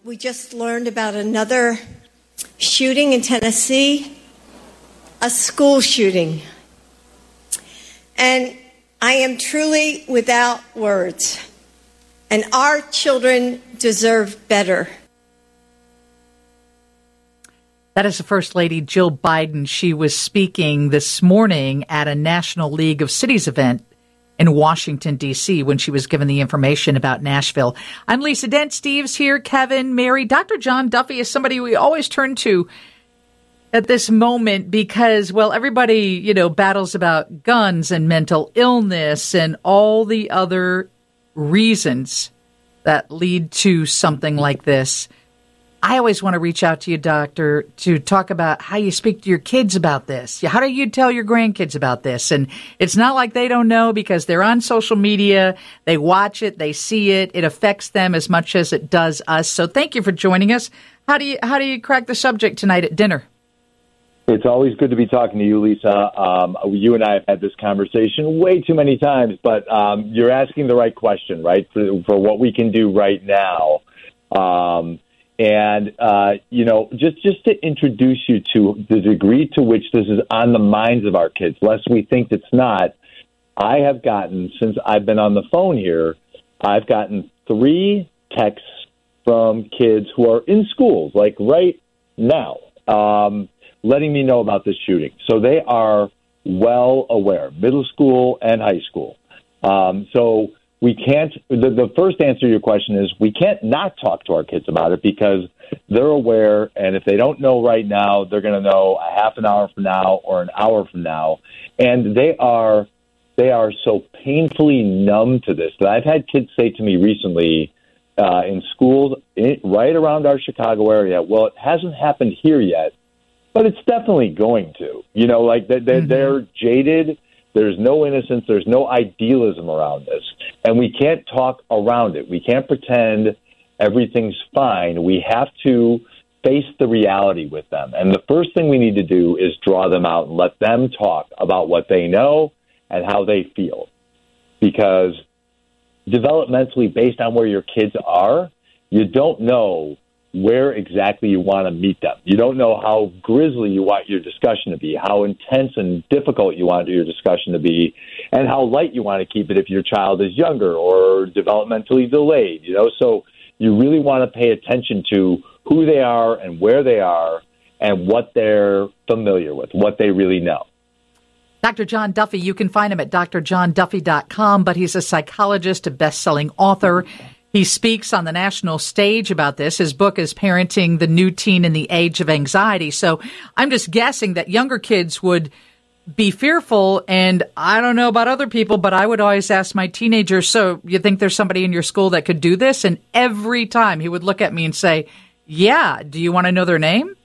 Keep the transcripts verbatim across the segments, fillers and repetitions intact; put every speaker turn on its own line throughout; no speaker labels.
We just learned about another shooting in Tennessee, a school shooting. And I am truly without words. And our children deserve better.
That is the First Lady Jill Biden. She was speaking this morning at a National League of Cities event in Washington, D C, when she was given the information about Nashville. I'm Lisa Dent. Steve's here, Kevin, Mary. Doctor John Duffy is somebody we always turn to at this moment because, well, everybody, you know, battles about guns and mental illness and all the other reasons that lead to something like this. I always want to reach out to you, doctor, to talk about how you speak to your kids about this. How do you tell your grandkids about this? And it's not like they don't know because they're on social media. They watch it. They see it. It affects them as much as it does us. So thank you for joining us. How do you, how do you crack the subject tonight at dinner?
It's always good to be talking to you, Lisa. Um, you and I have had this conversation way too many times, but um, you're asking the right question, right, for, for what we can do right now. Um And, uh, you know, just, just to introduce you to the degree to which this is on the minds of our kids, lest we think it's not, I have gotten, since I've been on the phone here, I've gotten three texts from kids who are in schools, like right now, um, letting me know about this shooting. So they are well aware, middle school and high school. Um, so We can't, the, the first answer to your question is we can't not talk to our kids about it because they're aware, and if they don't know right now, they're going to know a half an hour from now or an hour from now. And they are, they are so painfully numb to this that I've had kids say to me recently uh, in schools in, right around our Chicago area, well, it hasn't happened here yet, but it's definitely going to. You know, like they're, they're, mm-hmm. they're jaded. There's no innocence. There's no idealism around this. And we can't talk around it. We can't pretend everything's fine. We have to face the reality with them. And the first thing we need to do is draw them out and let them talk about what they know and how they feel. Because developmentally, based on where your kids are, you don't know where exactly you want to meet them. You don't know how grisly you want your discussion to be, how intense and difficult you want your discussion to be, and how light you want to keep it if your child is younger or developmentally delayed. You know, so you really want to pay attention to who they are and where they are and what they're familiar with, what they really know.
Doctor John Duffy, you can find him at d r john duffy dot com, but he's a psychologist, a best-selling author. He speaks on the national stage about this. His book is Parenting the New Teen in the Age of Anxiety. So I'm just guessing that younger kids would be fearful, and I don't know about other people, but I would always ask my teenagers, so you think there's somebody in your school that could do this? And every time he would look at me and say, yeah, do you want to know their name?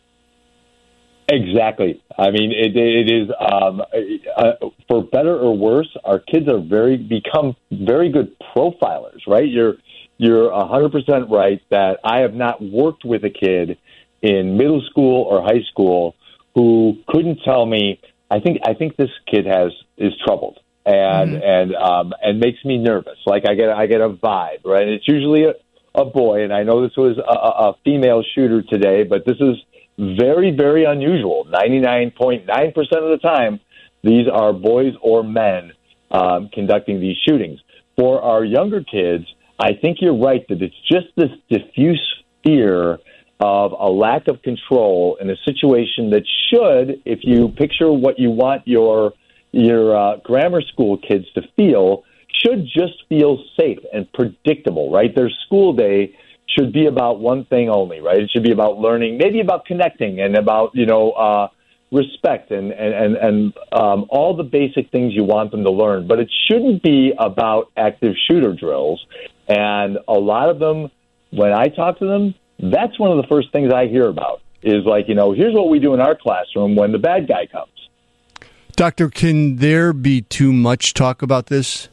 Exactly. I mean, it, it is, um, uh, for better or worse, our kids are very, become very good profilers, right? You're, You're one hundred percent right that I have not worked with a kid in middle school or high school who couldn't tell me, I think I think this kid has is troubled and mm-hmm. and um, and makes me nervous. Like I get I get a vibe, right? It's usually a, a boy, and I know this was a, a female shooter today, but this is very, very unusual. ninety-nine point nine percent of the time, these are boys or men um, conducting these shootings. For our younger kids, I think you're right that it's just this diffuse fear of a lack of control in a situation that should, if you picture what you want your your uh, grammar school kids to feel, should just feel safe and predictable, right? Their school day should be about one thing only, right? It should be about learning, maybe about connecting and about, you know, uh, respect and, and, and, and um, all the basic things you want them to learn. But it shouldn't be about active shooter drills. And a lot of them, when I talk to them, that's one of the first things I hear about is like, you know, here's what we do in our classroom when the bad guy comes.
Doctor, can there be too much talk about this?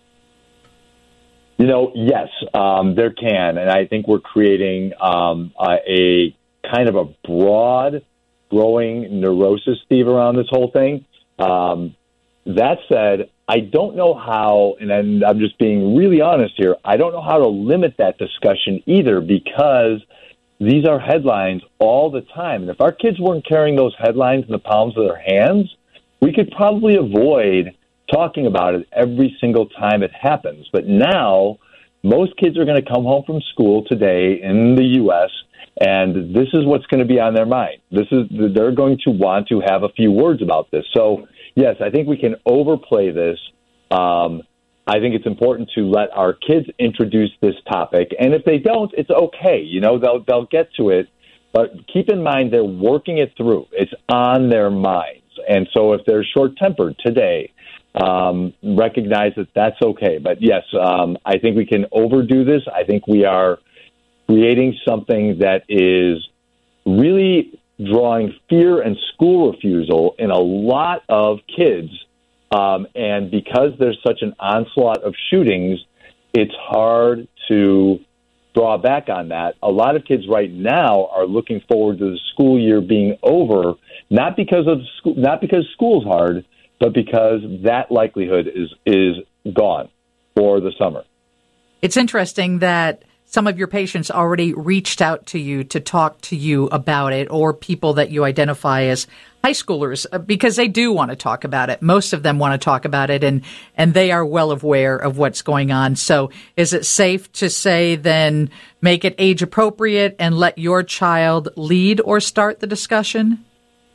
You know, yes, um, there can. And I think we're creating um, a, a kind of a broad, growing neurosis, Steve, around this whole thing. Um, that said, I don't know how, and I'm, I'm just being really honest here, I don't know how to limit that discussion either because these are headlines all the time. And if our kids weren't carrying those headlines in the palms of their hands, we could probably avoid talking about it every single time it happens. But now, most kids are going to come home from school today in the U S, and this is what's going to be on their mind. This is they're going to want to have a few words about this. So, yes, I think we can overplay this. Um, I think it's important to let our kids introduce this topic, and if they don't, it's okay. You know, they'll they'll get to it, but keep in mind they're working it through. It's on their minds, and so if they're short-tempered today, Um, recognize that that's okay. But yes, um, I think we can overdo this. I think we are creating something that is really drawing fear and school refusal in a lot of kids. Um, and because there's such an onslaught of shootings, it's hard to draw back on that. A lot of kids right now are looking forward to the school year being over, not because of school, not because school's hard, but because that likelihood is is gone for the summer.
It's interesting that some of your patients already reached out to you to talk to you about it, or people that you identify as high schoolers, because they do want to talk about it. Most of them want to talk about it, and, and they are well aware of what's going on. So is it safe to say then make it age appropriate and let your child lead or start the discussion?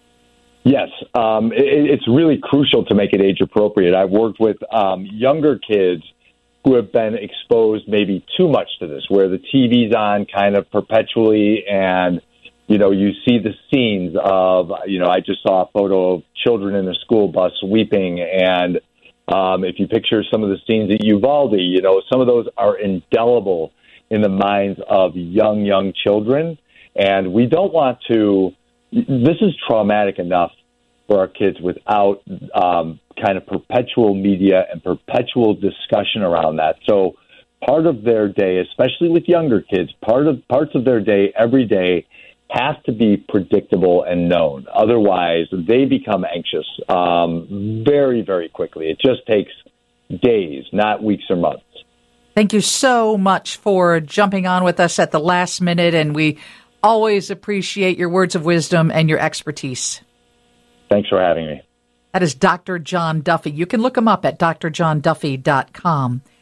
Yes, um, it, it's really crucial to make it age appropriate. I've worked with um, younger kids who have been exposed maybe too much to this, where the T V's on kind of perpetually, and you know you see the scenes of you know I just saw a photo of children in a school bus weeping, and um, if you picture some of the scenes at Uvalde, you know some of those are indelible in the minds of young young children, and we don't want to. This is traumatic enough for our kids without um, kind of perpetual media and perpetual discussion around that. So part of their day, especially with younger kids, part of parts of their day every day have to be predictable and known. Otherwise, they become anxious um, very, very quickly. It just takes days, not weeks or months.
Thank you so much for jumping on with us at the last minute, and we always appreciate your words of wisdom and your expertise.
Thanks for having me.
That is Doctor John Duffy. You can look him up at d r john duffy dot com.